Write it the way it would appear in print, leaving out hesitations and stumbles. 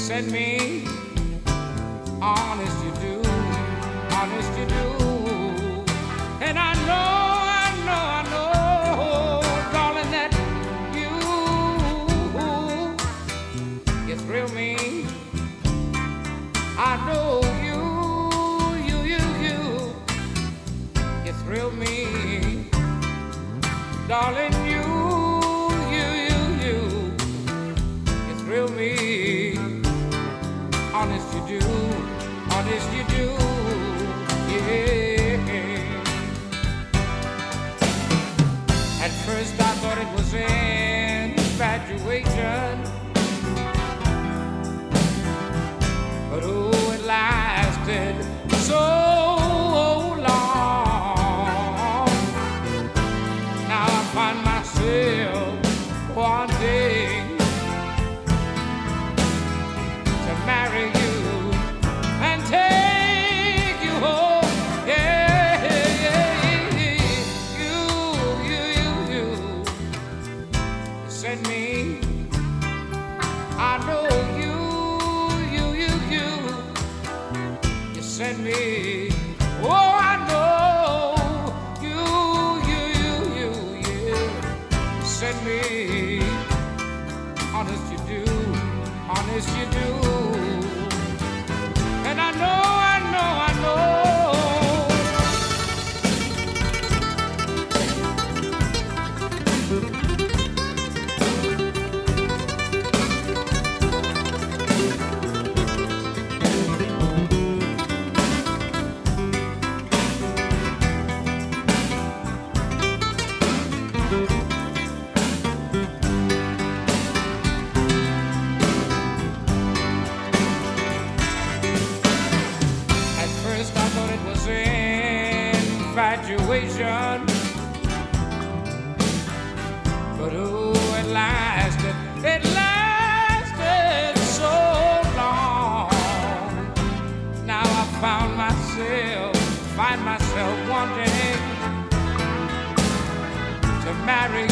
Set me honest, you do, honest, you do. And I know, darling, that you thrill me. I know you thrill me, darling, you thrill me. Honest you do, honest you do, yeah. At first I thought it was infatuation, but oh, it lasted so long. Now I find myself wanting to marry you and take you home. Yeah, you send me. I know you send me. Oh, I know you send me. Honest you do, honest you do. And I know. Infatuation, but oh, it lasted so long. Now I find myself wanting to marry